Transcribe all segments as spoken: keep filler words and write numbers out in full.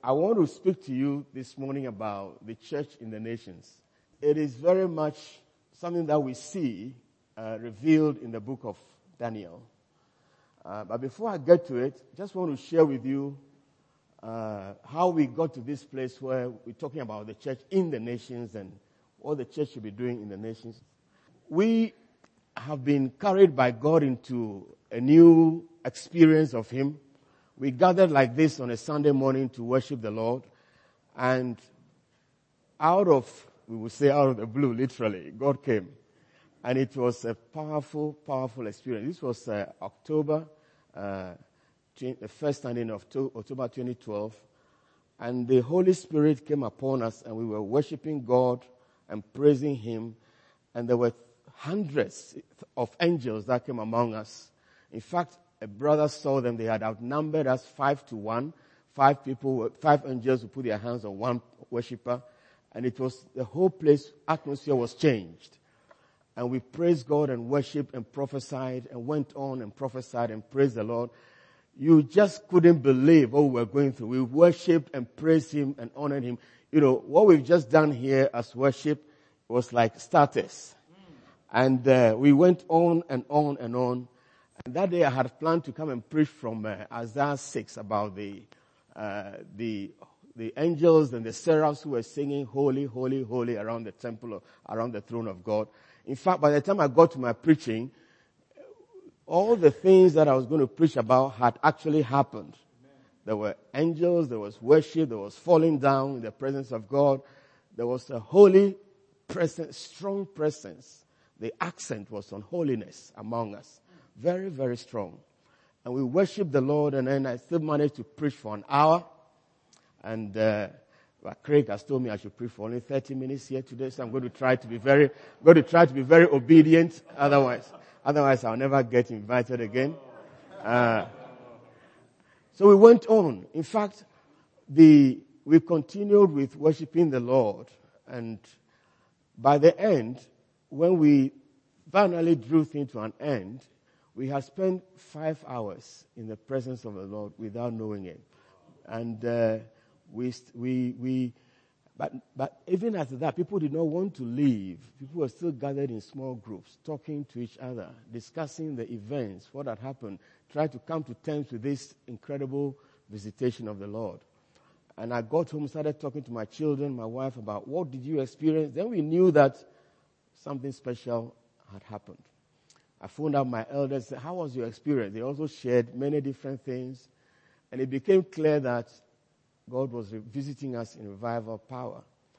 I want to speak to you this morning about the church in the nations. It is very much something that we see uh, revealed in the book of Daniel. Uh, but before I get to it, just want to share with you uh, how we got to this place where we're talking about the church in the nations and what the church should be doing in the nations. We have been carried by God into a new experience of Him. We gathered like this on a Sunday morning to worship the Lord, and out of, we would say out of the blue, literally, God came. And it was a powerful, powerful experience. This was uh, October, uh, the first Sunday in October twenty twelve, and the Holy Spirit came upon us, and we were worshiping God and praising Him, and there were hundreds of angels that came among us. In fact, a brother saw them. They had outnumbered us five to one. Five people, five angels who put their hands on one worshiper. And it was, the whole place, atmosphere was changed. And we praised God and worshiped and prophesied and went on and prophesied and praised the Lord. You just couldn't believe what we were going through. We worshiped and praised Him and honored Him. You know, what we've just done here as worship was like starters. And uh, we went on and on and on. And that day I had planned to come and preach from uh, Isaiah six about the, uh, the, the angels and the seraphs who were singing holy, holy, holy around the temple, around the throne of God. In fact, by the time I got to my preaching, all the things that I was going to preach about had actually happened. There were angels, there was worship, there was falling down in the presence of God. There was a holy presence, strong presence. The accent was on holiness among us. Very, very strong. And we worshiped the Lord, and then I still managed to preach for an hour. And uh, well, Craig has told me I should preach for only thirty minutes here today, so I'm going to try to be very, going to try to be very obedient. Otherwise, otherwise I'll never get invited again. Uh, so we went on. In fact, the we continued with worshiping the Lord, and by the end, when we finally drew things to an end, we had spent five hours in the presence of the Lord without knowing it. And uh, we, we, we, but, but even after that, people did not want to leave. People were still gathered in small groups, talking to each other, discussing the events, what had happened, trying to come to terms with this incredible visitation of the Lord. And I got home, started talking to my children, my wife, about what did you experience. Then we knew that something special had happened. I phoned out my elders, said, how was your experience? They also shared many different things. And it became clear that God was visiting us in revival power.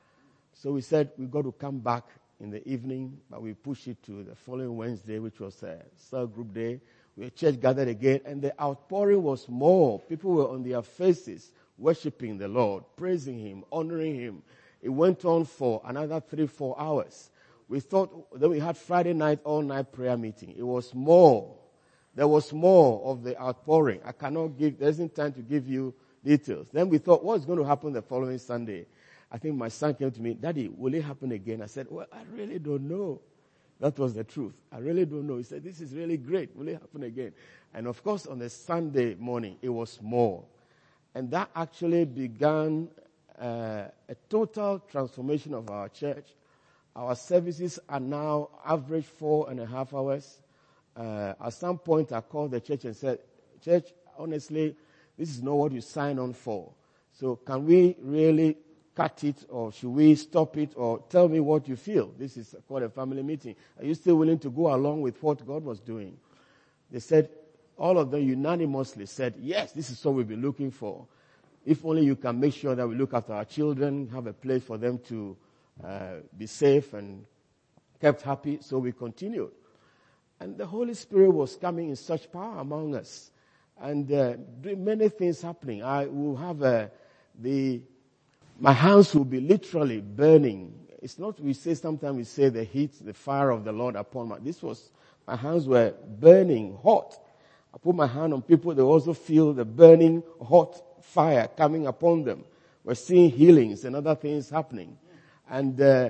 So we said, we've got to come back in the evening, but we pushed it to the following Wednesday, which was a cell group day. We had church gathered again, and the outpouring was more. People were on their faces, worshiping the Lord, praising Him, honoring Him. It went on for another three, four hours. We thought that we had Friday night, all-night prayer meeting. It was more. There was more of the outpouring. I cannot give, there isn't time to give you details. Then we thought, what's going to happen the following Sunday? I think my son came to me, Daddy, will it happen again? I said, well, I really don't know. That was the truth. I really don't know. He said, this is really great. Will it happen again? And of course, on the Sunday morning, it was more. And that actually began uh, a total transformation of our church. Our services are now average four and a half hours. Uh, at some point, I called the church and said, Church, honestly, this is not what you signed on for. So can we really cut it, or should we stop it, or tell me what you feel? This is called a family meeting. Are you still willing to go along with what God was doing? They said, all of them unanimously said, yes, this is what we've been looking for. If only you can make sure that we look after our children, have a place for them to Uh, be safe and kept happy. So we continued. And the Holy Spirit was coming in such power among us. And uh, many things happening. I will have uh, the, my hands will be literally burning. It's not, we say, sometimes we say the heat, the fire of the Lord upon my, this was, my hands were burning hot. I put my hand on people, they also feel the burning hot fire coming upon them. We're seeing healings and other things happening. And uh,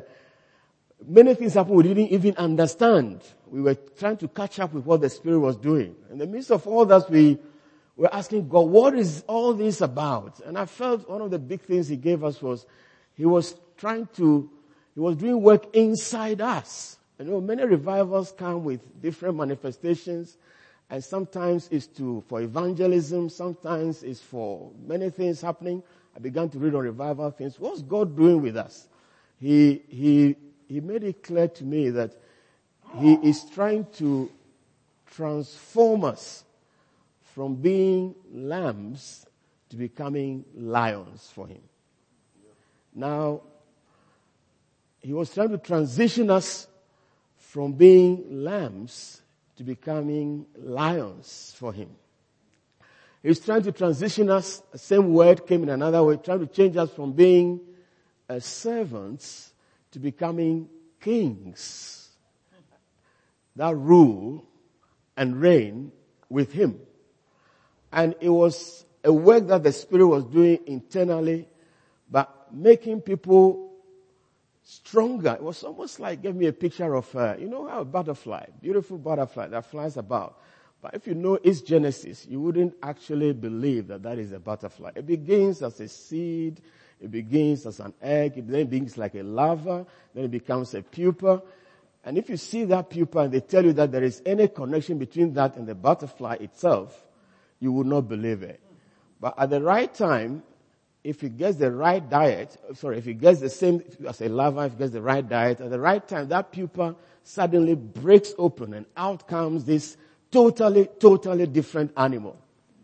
many things happened we didn't even understand. We were trying to catch up with what the Spirit was doing. In the midst of all that, we we're asking God, what is all this about? And I felt one of the big things he gave us was, he was trying to, he was doing work inside us. You know, many revivals come with different manifestations, and sometimes it's to, for evangelism, sometimes it's for many things happening. I began to read on revival things. What's God doing with us? He, he, he made it clear to me that he is trying to transform us from being lambs to becoming lions for him. Now, he was trying to transition us from being lambs to becoming lions for him. He was trying to transition us, the same word came in another way, trying to change us from being uh, servants to becoming kings that rule and reign with him. And it was a work that the Spirit was doing internally, but making people stronger. It was almost like, gave me a picture of, uh, you know how a butterfly, beautiful butterfly that flies about. But if you know its genesis, you wouldn't actually believe that that is a butterfly. It begins as a seed, it begins as an egg, it then begins like a larva, then it becomes a pupa. And if you see that pupa and they tell you that there is any connection between that and the butterfly itself, you would not believe it. But at the right time, if it gets the right diet, sorry, if it gets the same as a larva, if it gets the right diet, at the right time, that pupa suddenly breaks open and out comes this totally, totally different animal.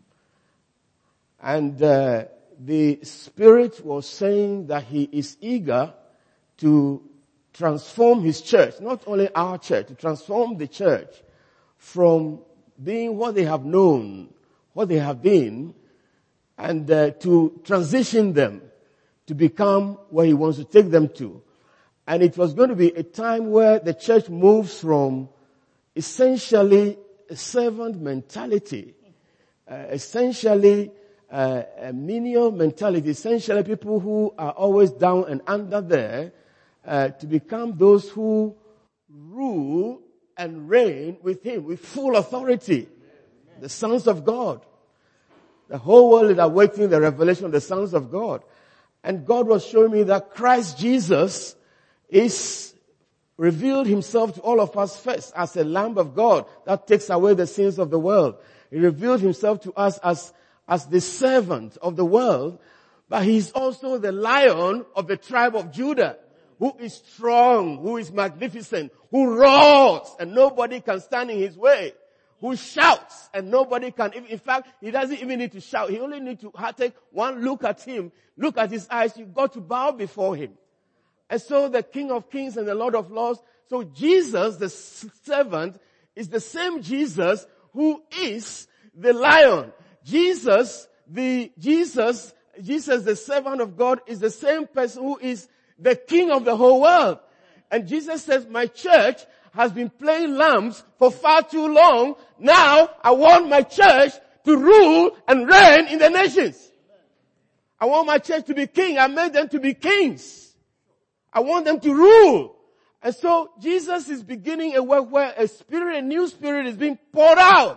And uh, the Spirit was saying that he is eager to transform his church, not only our church, to transform the church from being what they have known, what they have been, and uh, to transition them to become where he wants to take them to. And it was going to be a time where the church moves from essentially a servant mentality, uh, essentially uh, a menial mentality, essentially people who are always down and under there, uh, to become those who rule and reign with him with full authority. The sons of God. The whole world is awaiting the revelation of the sons of God. And God was showing me that Christ Jesus is revealed himself to all of us first as a Lamb of God that takes away the sins of the world. He revealed himself to us as, as the servant of the world, but he's also the Lion of the tribe of Judah, who is strong, who is magnificent, who roars and nobody can stand in his way, who shouts and nobody can. In fact, he doesn't even need to shout. He only needs to take one look at him, look at his eyes. You've got to bow before him. And so the King of Kings and the Lord of Lords. So Jesus, the servant, is the same Jesus who is the Lion. Jesus, the Jesus, Jesus, the servant of God, is the same person who is the King of the whole world. And Jesus says, my church has been playing lambs for far too long. Now I want my church to rule and reign in the nations. I want my church to be king. I made them to be kings. I want them to rule. And so Jesus is beginning a work where a spirit, a new spirit is being poured out.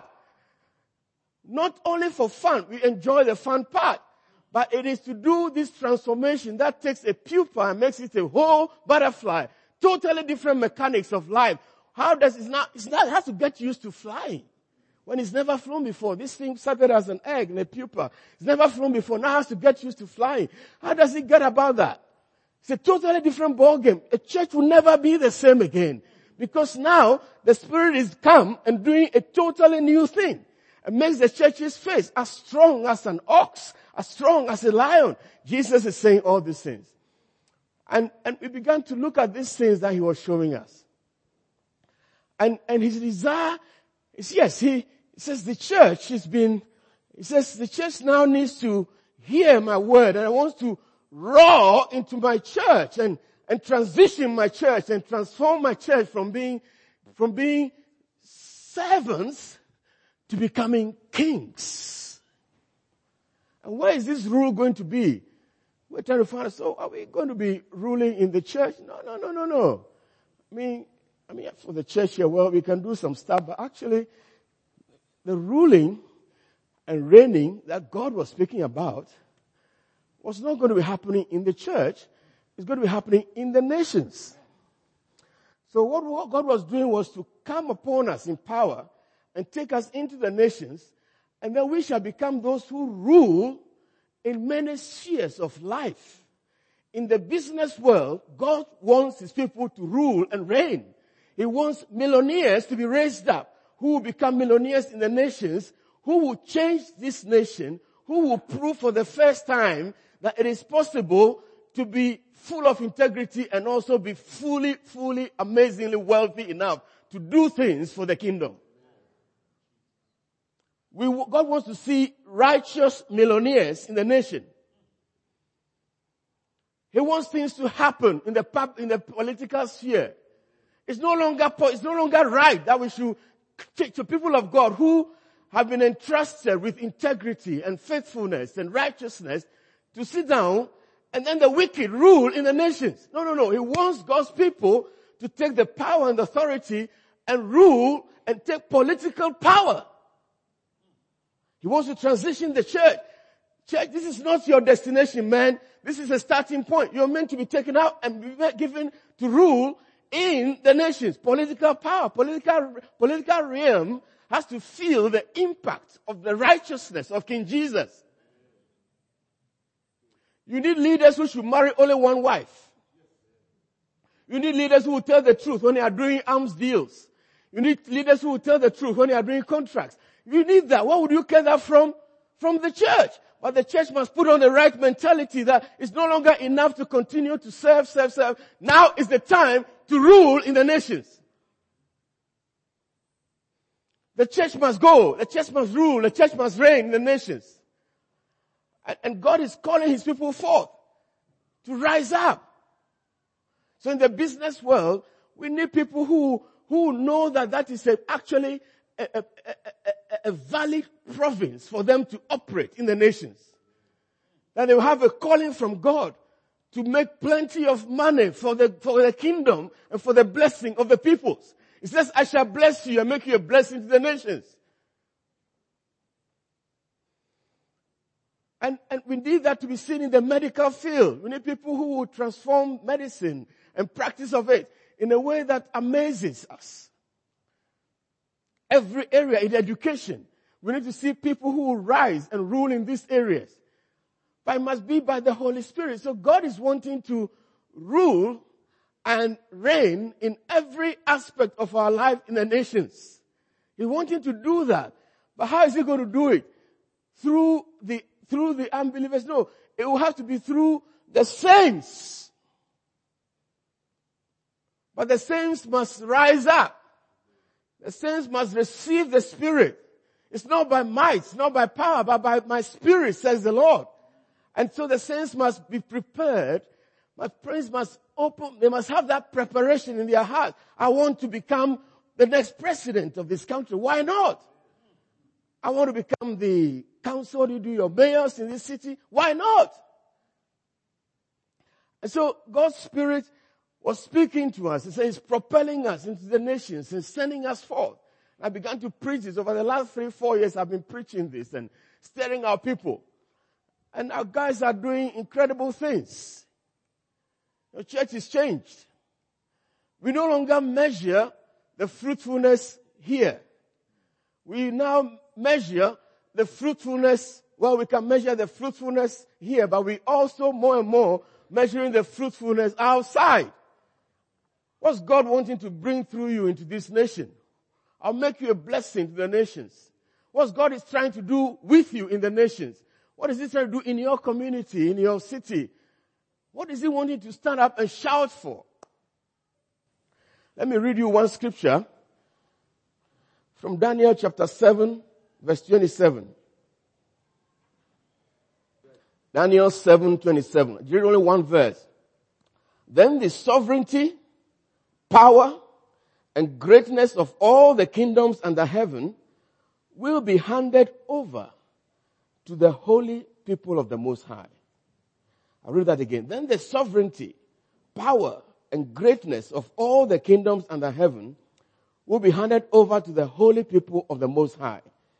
Not only for fun. We enjoy the fun part. But it is to do this transformation that takes a pupa and makes it a whole butterfly. Totally different mechanics of life. How does it not, it's not, it has to get used to flying. When it's never flown before. This thing started as an egg in a pupa. It's never flown before. Now it has to get used to flying. How does it get about that? It's a totally different ballgame. A church will never be the same again. Because now the Spirit is come and doing a totally new thing. It makes the church's face as strong as an ox, as strong as a lion. Jesus is saying all these things. And, and we began to look at these things that he was showing us. And, and his desire is, yes, he, he says the church has been, he says the church now needs to hear my word and I want to roar into my church and, and transition my church and transform my church from being, from being servants to becoming kings. And where is this rule going to be? We're trying to find out, so are we going to be ruling in the church? No, no, no, no, no. I mean, I mean, for the church here, well, we can do some stuff, but actually, the ruling and reigning that God was speaking about was not going to be happening in the church. It's going to be happening in the nations. So what, what God was doing was to come upon us in power and take us into the nations, and then we shall become those who rule in many spheres of life. In the business world, God wants his people to rule and reign. He wants millionaires to be raised up, who will become millionaires in the nations, who will change this nation, who will prove for the first time that it is possible to be full of integrity and also be fully, fully, amazingly wealthy enough to do things for the kingdom. We, God wants to see righteous millionaires in the nation. He wants things to happen in the pub, in the political sphere. It's no longer, it's no longer right that we should take to people of God who have been entrusted with integrity and faithfulness and righteousness to sit down and then the wicked rule in the nations. No, no, no. He wants God's people to take the power and authority and rule and take political power. He wants to transition the church. Church, this is not your destination, man. This is a starting point. You're meant to be taken out and be given to rule in the nations. Political power, political, political realm has to feel the impact of the righteousness of King Jesus. You need leaders who should marry only one wife. You need leaders who will tell the truth when they are doing arms deals. You need leaders who will tell the truth when they are doing contracts. You need that. Where would you get that from? From the church. But the church must put on the right mentality that it's no longer enough to continue to serve, serve, serve. Now is the time to rule in the nations. The church must go. The church must rule. The church must reign in the nations. And, and God is calling his people forth to rise up. So in the business world, we need people who, who know that that is a, actually a, a, a, a valid province for them to operate in the nations. That they will have a calling from God to make plenty of money for the, for the kingdom and for the blessing of the peoples. It says, I shall bless you and make you a blessing to the nations. And, and we need that to be seen in the medical field. We need people who will transform medicine and practice of it in a way that amazes us. Every area in education, we need to see people who will rise and rule in these areas. But it must be by the Holy Spirit. So God is wanting to rule and reign in every aspect of our life in the nations. He's wanting to do that. But how is he going to do it? Through the, through the unbelievers? No. It will have to be through the saints. But the saints must rise up. The saints must receive the Spirit. It's not by might, it's not by power, but by my Spirit, says the Lord. And so the saints must be prepared. My friends must open, they must have that preparation in their heart. I want to become the next president of this country. Why not? I want to become the council, you do your mayors in this city. Why not? And so God's Spirit was speaking to us. He says he's propelling us into the nations and sending us forth. I began to preach this. Over the last three, four years, I've been preaching this and stirring our people. And our guys are doing incredible things. The church is changed. We no longer measure the fruitfulness here. We now measure the fruitfulness, well, we can measure the fruitfulness here, but we also more and more measuring the fruitfulness outside. What's God wanting to bring through you into this nation? I'll make you a blessing to the nations. What's God is trying to do with you in the nations? What is he trying to do in your community, in your city? What is he wanting to stand up and shout for? Let me read you one scripture from Daniel chapter seven, verse twenty-seven. Daniel seven, twenty-seven. Read only one verse. Then the sovereignty, power, and greatness of all the kingdoms under heaven will be handed over to the holy people of the Most High. I'll read that again. Then the sovereignty, power, and greatness of all the kingdoms under heaven will be handed over to the holy people of the Most High.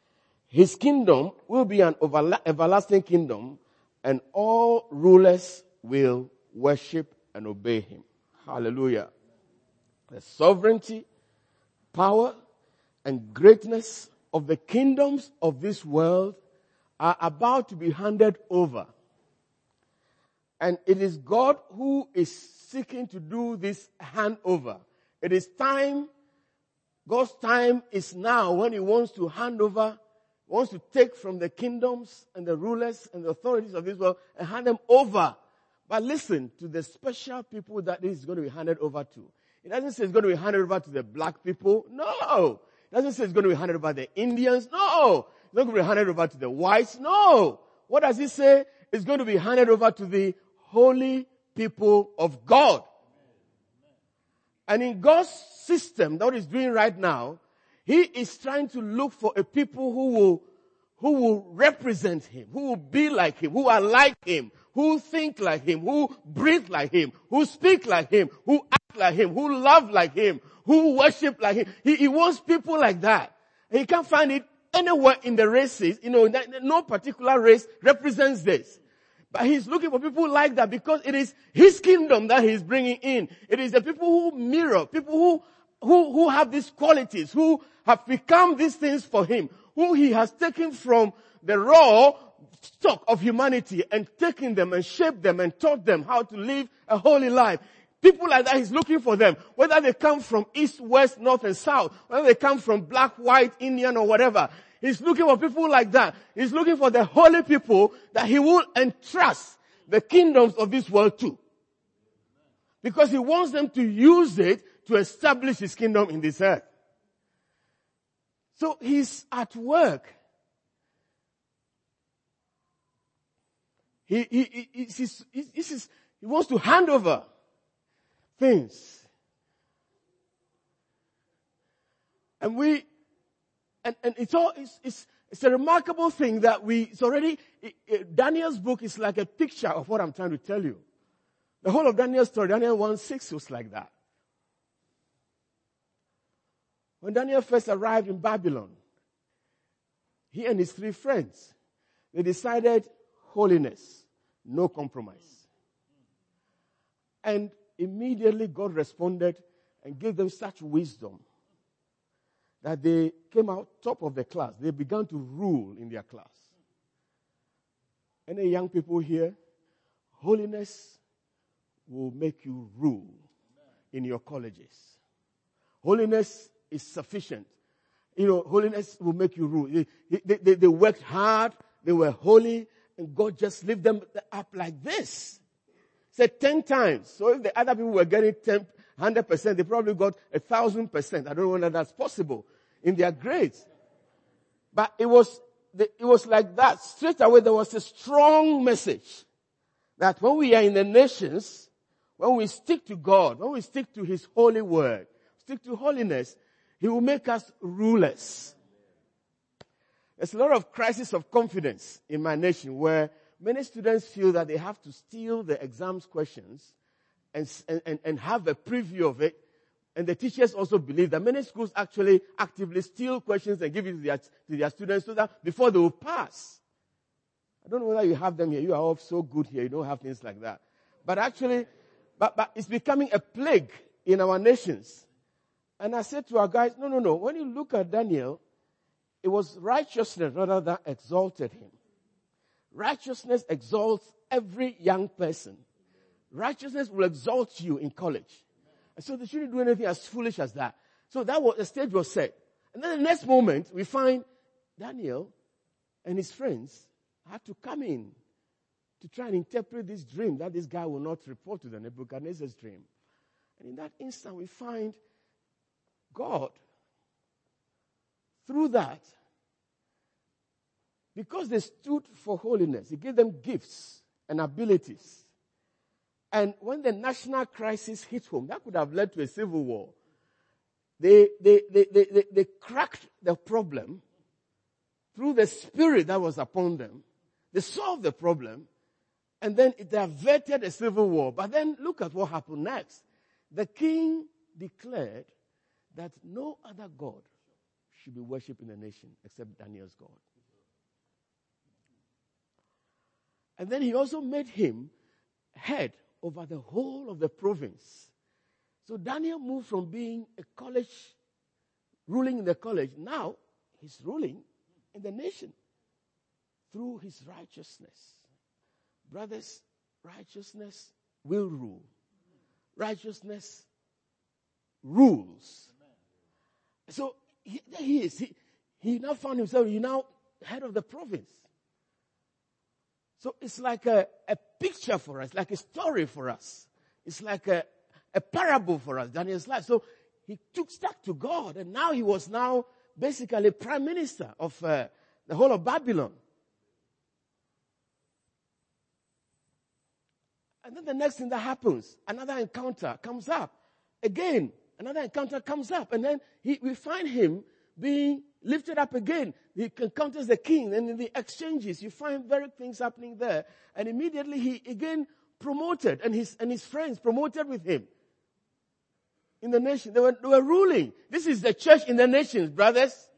His kingdom will be an overla- everlasting kingdom, and all rulers will worship and obey him. Hallelujah. The sovereignty, power, and greatness of the kingdoms of this world are about to be handed over. And it is God who is seeking to do this handover. It is time, God's time is now when he wants to hand over, wants to take from the kingdoms and the rulers and the authorities of this world and hand them over. But listen to the special people that this is going to be handed over to. It doesn't say it's going to be handed over to the black people. No. It doesn't say it's going to be handed over to the Indians. No. It's not going to be handed over to the whites. No. What does it say? It's going to be handed over to the holy people of God. And in God's system, that what he's doing right now, he is trying to look for a people who will, who will represent him, who will be like him, who are like him, who think like him, who breathe like him, who speak like him, who act like him, who love like him, who worship like him. He, he wants people like that. And he can't find it anywhere in the races. You know, no particular race represents this. But he's looking for people like that because it is his kingdom that he's bringing in. It is the people who mirror, people who, who, who have these qualities, who have become these things for him, who he has taken from the raw stock of humanity and taken them and shaped them and taught them how to live a holy life. People like that, he's looking for them. Whether they come from east, west, north, and south, whether they come from black, white, Indian, or whatever. He's looking for people like that. He's looking for the holy people that he will entrust the kingdoms of this world to. Because he wants them to use it to establish his kingdom in this earth. So he's at work. He, he, he, he, he's, he's, he's, he wants to hand over things. And we, and, and it's all, it's, it's, it's a remarkable thing that we, it's already, it, it, Daniel's book is like a picture of what I'm trying to tell you. The whole of Daniel's story, Daniel one six was like that. When Daniel first arrived in Babylon, he and his three friends, they decided holiness, no compromise. And immediately God responded and gave them such wisdom that they came out top of the class. They began to rule in their class. Any young people here, holiness will make you rule in your colleges. Holiness is sufficient. You know, holiness will make you rule. They, they, they, they worked hard, they were holy, and God just lifted them up like this. Said ten times. So if the other people were getting ten, one hundred percent, they probably got a thousand percent. I don't know whether that's possible in their grades. But it was, it was like that. Straight away there was a strong message that when we are in the nations, when we stick to God, when we stick to his holy word, stick to holiness, he will make us rulers. There's a lot of crisis of confidence in my nation where many students feel that they have to steal the exams questions and, and, and have a preview of it. And the teachers also believe that many schools actually actively steal questions and give it to their, to their students so that before they will pass. I don't know whether you have them here. You are all so good here. You don't have things like that. But actually, but, but it's becoming a plague in our nations. And I said to our guys, no, no, no. When you look at Daniel, it was righteousness rather than exalted him. Righteousness exalts every young person. Righteousness will exalt you in college. And so they shouldn't do anything as foolish as that. So that was, the stage was set. And then the next moment, we find Daniel and his friends had to come in to try and interpret this dream that this guy will not report to the Nebuchadnezzar's dream. And in that instant, we find God, through that, because they stood for holiness, he gave them gifts and abilities. And when the national crisis hit home, that could have led to a civil war. They, they, they, they, they, they cracked the problem through the spirit that was upon them. They solved the problem. And then it averted a civil war. But then look at what happened next. The king declared that no other God should be worshipped in the nation except Daniel's God. And then he also made him head over the whole of the province. So Daniel moved from being a college, ruling in the college. Now he's ruling in the nation through his righteousness. Brothers, righteousness will rule. Righteousness rules. So he, there he is. He, he now found himself, he now head of the province. So it's like a, a picture for us, like a story for us. It's like a, a parable for us, Daniel's life. So he took stuck to God, and now he was now basically prime minister of uh, the whole of Babylon. And then the next thing that happens, another encounter comes up. Again, another encounter comes up. And then he, we find him being lifted up again. He encounters the king. And in the exchanges, you find various things happening there. And immediately he again promoted. And his, and his friends promoted with him. In the nation. They were, they were ruling. This is the church in the nations, brothers.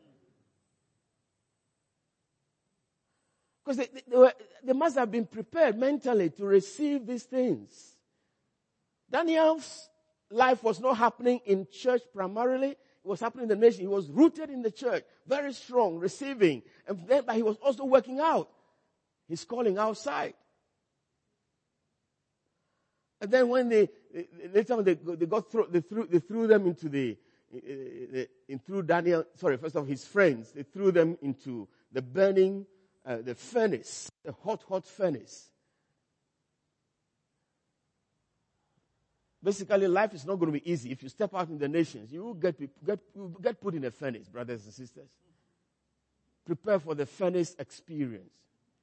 Because they, they, they, were, they must have been prepared mentally to receive these things. Daniel's life was not happening in church primarily. It was happening in the nation. He was rooted in the church, very strong, receiving. And then, but he was also working out his calling outside. And then when they, later on they, they got through, they threw, they threw them into the, in through Daniel, sorry, first of his friends, they threw them into the burning, uh, the furnace, the hot, hot furnace. Basically, life is not going to be easy. If you step out in the nations, you will get, get, you will get put in a furnace, brothers and sisters. Prepare for the furnace experience.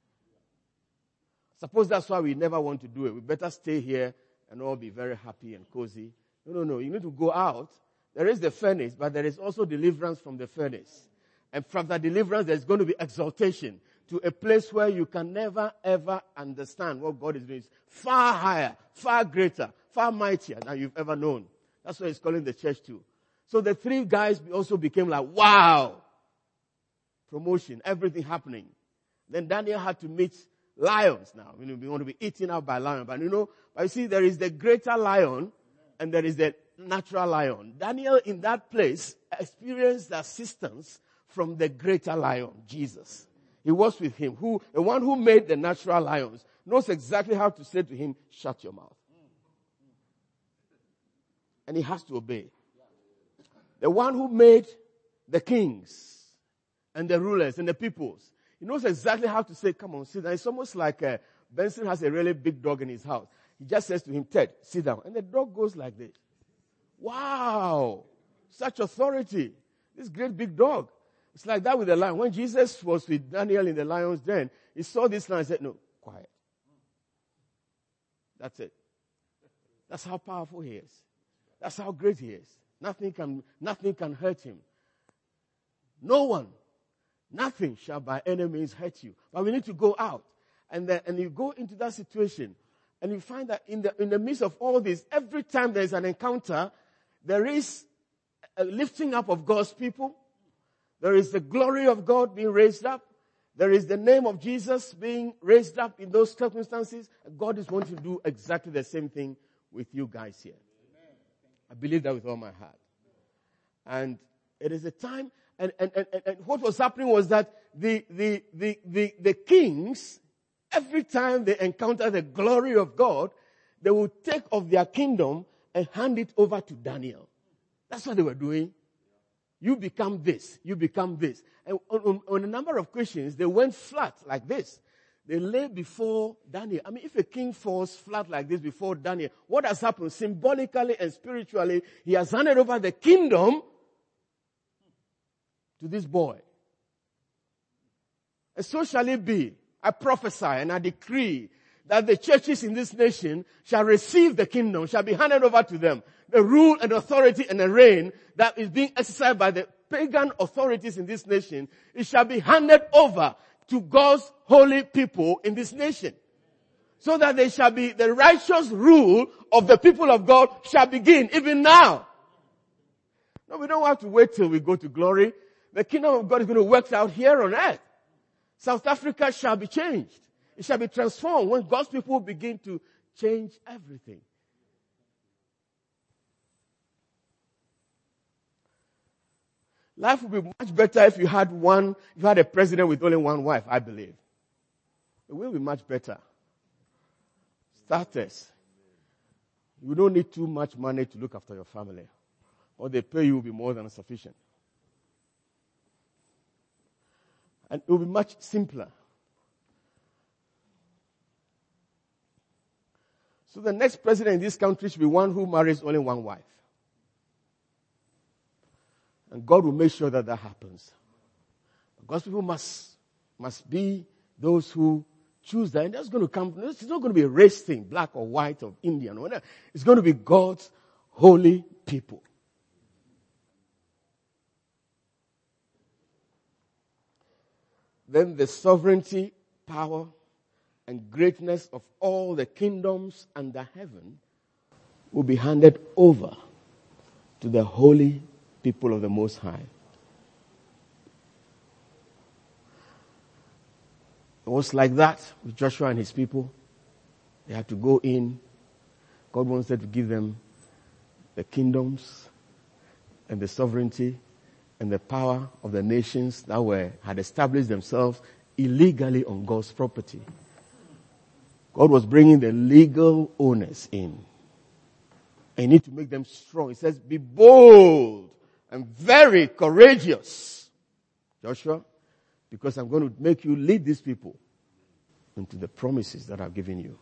Suppose that's why we never want to do it. We better stay here and all be very happy and cozy. No, no, no. You need to go out. There is the furnace, but there is also deliverance from the furnace. And from that deliverance, there's going to be exaltation to a place where you can never, ever understand what God is doing. It's far higher, far greater, far mightier than you've ever known. That's what he's calling the church to. So the three guys also became like, wow! Promotion, everything happening. Then Daniel had to meet lions now. You know, we want to be eaten out by lions. But you know, but you see, there is the greater lion and there is the natural lion. Daniel in that place experienced the assistance from the greater lion, Jesus. He was with him. Who, the one who made the natural lions knows exactly how to say to him, shut your mouth. And he has to obey. The one who made the kings and the rulers and the peoples, he knows exactly how to say, come on, sit down. It's almost like uh, Benson has a really big dog in his house. He just says to him, Ted, sit down. And the dog goes like this. Wow! Such authority. This great big dog. It's like that with the lion. When Jesus was with Daniel in the lion's den, he saw this lion and said, no, quiet. That's it. That's how powerful he is. That's how great he is. Nothing can, nothing can hurt him. No one, nothing shall by any means hurt you. But we need to go out. And then, and you go into that situation, and you find that in the, in the midst of all this, every time there is an encounter, there is a lifting up of God's people. There is the glory of God being raised up. There is the name of Jesus being raised up in those circumstances. And God is wanting to do exactly the same thing with you guys here. I believe that with all my heart. And it is a time, and, and, and, and what was happening was that the, the, the, the, the kings, every time they encounter the glory of God, they would take of their kingdom and hand it over to Daniel. That's what they were doing. You become this, you become this. And on, on, on a number of questions, they went flat like this. They lay before Daniel. I mean, if a king falls flat like this before Daniel, what has happened? Symbolically and spiritually, he has handed over the kingdom to this boy. And so shall it be. I prophesy and I decree that the churches in this nation shall receive the kingdom, shall be handed over to them. The rule and authority and the reign that is being exercised by the pagan authorities in this nation, it shall be handed over to God's holy people in this nation. So that they shall be, the righteous rule of the people of God shall begin even now. No, we don't have to wait till we go to glory. The kingdom of God is going to work out here on earth. South Africa shall be changed. It shall be transformed when God's people begin to change everything. Life would be much better if you had one, if you had a president with only one wife, I believe. It will be much better. Starters. You don't need too much money to look after your family. What they pay you will be more than sufficient. And it will be much simpler. So the next president in this country should be one who marries only one wife. And God will make sure that that happens. God's people must, must be those who choose that. And that's going to come, it's not going to be a race thing, black or white or Indian or whatever. It's going to be God's holy people. Then the sovereignty, power, and greatness of all the kingdoms under heaven will be handed over to the holy people of the Most High. It was like that with Joshua and his people. They had to go in. God wanted to give them the kingdoms and the sovereignty and the power of the nations that were had established themselves illegally on God's property. God was bringing the legal owners in. And you need to make them strong. He says, be bold and very courageous, Joshua, because I'm going to make you lead these people into the promises that I've given you.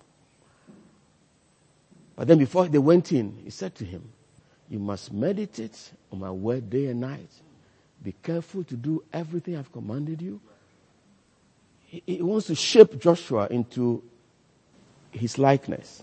But then before they went in, he said to him, you must meditate on my word day and night. Be careful to do everything I've commanded you. He, he wants to shape Joshua into his likeness.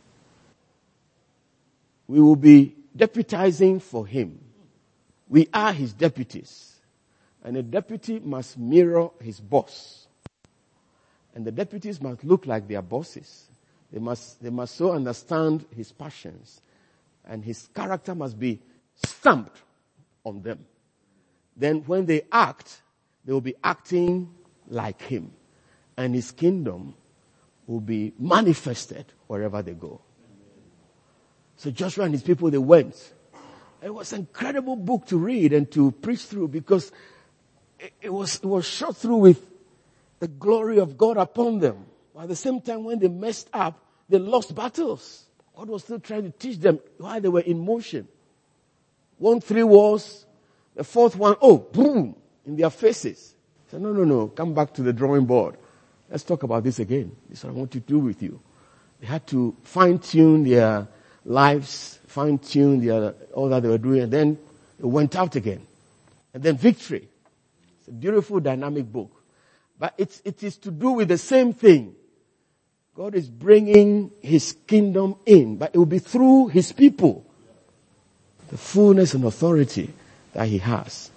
We will be deputizing for him. We are his deputies. And a deputy must mirror his boss. And the deputies must look like their bosses. They must, they must so understand his passions. And his character must be stamped on them. Then when they act, they will be acting like him. And his kingdom will be manifested wherever they go. So Joshua and his people, they went. It was an incredible book to read and to preach through because it, it was it was shot through with the glory of God upon them. But at the same time, when they messed up, they lost battles. God was still trying to teach them while they were in motion. Won three wars. The fourth one, oh, boom, in their faces. He said, no, no, no, come back to the drawing board. Let's talk about this again. This is what I want to do with you. They had to fine-tune their lives, fine-tune their, all that they were doing, and then it went out again. And then victory. It's a beautiful, dynamic book. But it's, it is to do with the same thing. God is bringing his kingdom in, but it will be through his people. The fullness and authority that he has.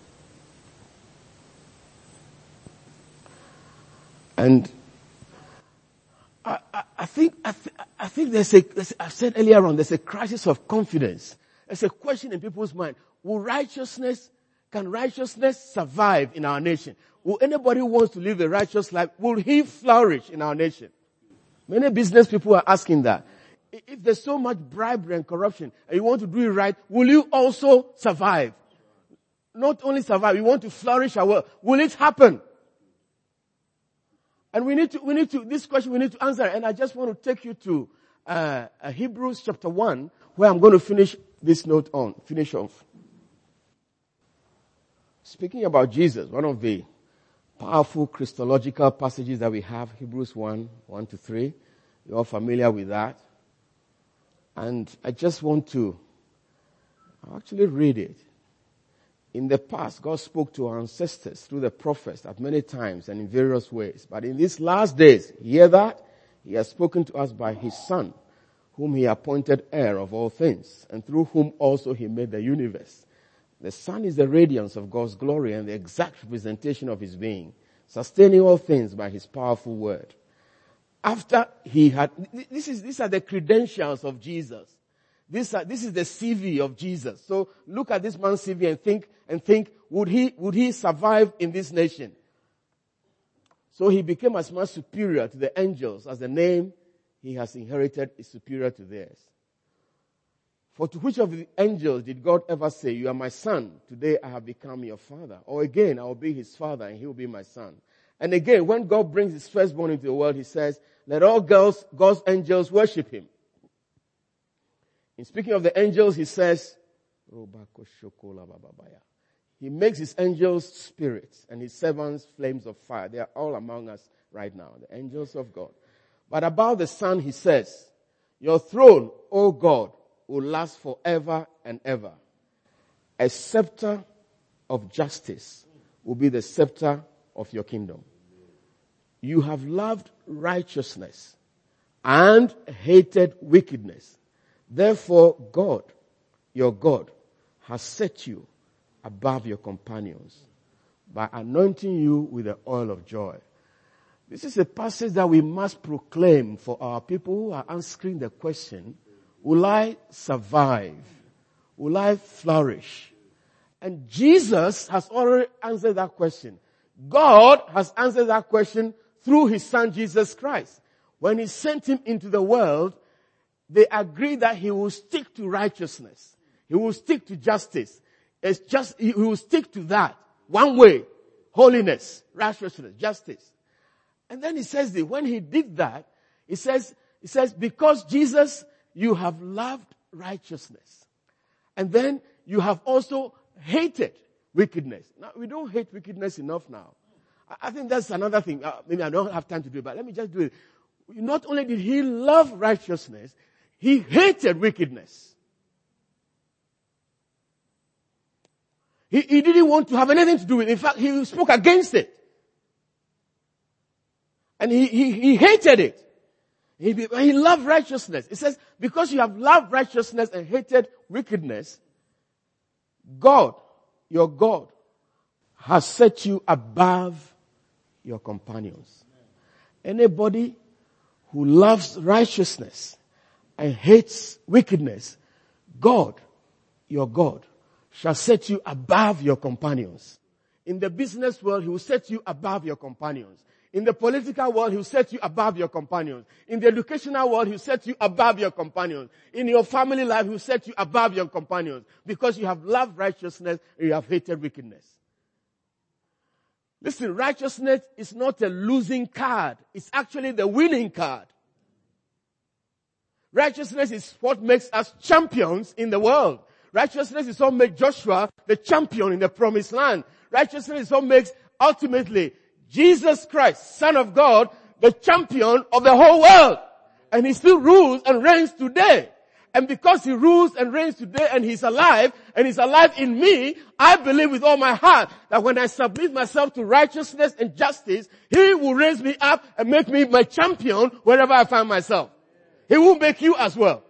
And I, I, I think I, th- I think there's a, there's a, I said earlier on, there's a crisis of confidence. There's a question in people's mind: will righteousness, can righteousness survive in our nation? Will anybody who wants to live a righteous life, will he flourish in our nation? Many business people are asking that. If there's so much bribery and corruption, and you want to do it right, will you also survive? Not only survive, you want to flourish our world. Will it happen? And we need to, we need to, this question we need to answer. And I just want to take you to uh, uh, Hebrews chapter one, where I'm going to finish this note on, finish off. Speaking about Jesus, one of the powerful Christological passages that we have, Hebrews one, one to three. You're all familiar with that. And I just want to I'll actually read it. In the past, God spoke to our ancestors through the prophets at many times and in various ways. But in these last days, hear that? He has spoken to us by his Son, whom he appointed heir of all things, and through whom also he made the universe. The Son is the radiance of God's glory and the exact representation of his being, sustaining all things by his powerful word. After he had, this is, these are the credentials of Jesus. This, are, this is the C V of Jesus. So look at this man's C V and think, and think, would he, would he survive in this nation? So he became as much superior to the angels as the name he has inherited is superior to theirs. For to which of the angels did God ever say, you are my son, today I have become your father? Or again, I will be his father and he will be my son. And again, when God brings his firstborn into the world, he says, let all girls, God's angels worship him. In speaking of the angels, he says, he makes his angels spirits and his servants flames of fire. They are all among us right now, the angels of God. But about the Son, he says, your throne, O God, will last forever and ever. A scepter of justice will be the scepter of your kingdom. You have loved righteousness and hated wickedness. Therefore, God, your God, has set you above your companions by anointing you with the oil of joy. This is a passage that we must proclaim for our people who are answering the question, will I survive? Will I flourish? And Jesus has already answered that question. God has answered that question through his son Jesus Christ. When he sent him into the world, they agreed that he will stick to righteousness. He will stick to justice. It's just, he will stick to that. One way. Holiness, righteousness, justice. And then he says that when he did that, he says, he says, because Jesus, you have loved righteousness. And then you have also hated wickedness. Now, we don't hate wickedness enough now. I think that's another thing. Uh, maybe I don't have time to do it, but let me just do it. Not only did he love righteousness, he hated wickedness. He, he didn't want to have anything to do with it. In fact, he spoke against it. And he, he, he hated it. He, he loved righteousness. It says, because you have loved righteousness and hated wickedness, God, your God, has set you above your companions. Anybody who loves righteousness and hates wickedness, God, your God, shall set you above your companions. In the business world, he will set you above your companions. In the political world, he will set you above your companions. In the educational world, he will set you above your companions. In your family life, he will set you above your companions. Because you have loved righteousness and you have hated wickedness. Listen, righteousness is not a losing card. It's actually the winning card. Righteousness is what makes us champions in the world. Righteousness is what makes Joshua the champion in the promised land. Righteousness is what makes, ultimately, Jesus Christ, Son of God, the champion of the whole world. And he still rules and reigns today. And because he rules and reigns today and he's alive, and he's alive in me, I believe with all my heart that when I submit myself to righteousness and justice, he will raise me up and make me my champion wherever I find myself. He will make you as well.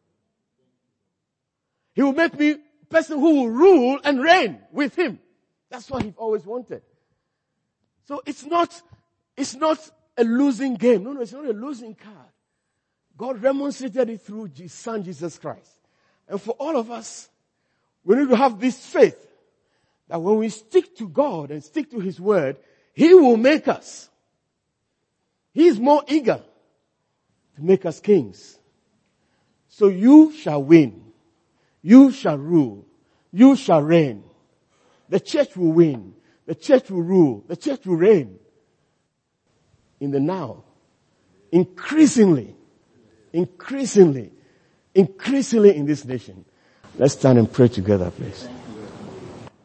He will make me a person who will rule and reign with him. That's what he always wanted. So it's not, it's not a losing game. No, no, it's not a losing card. God demonstrated it through his son Jesus Christ. And for all of us, we need to have this faith that when we stick to God and stick to his word, he will make us. He is more eager to make us kings. So you shall win. You shall rule. You shall reign. The church will win. The church will rule. The church will reign. In the now. Increasingly. Increasingly. Increasingly in this nation. Let's stand and pray together, please.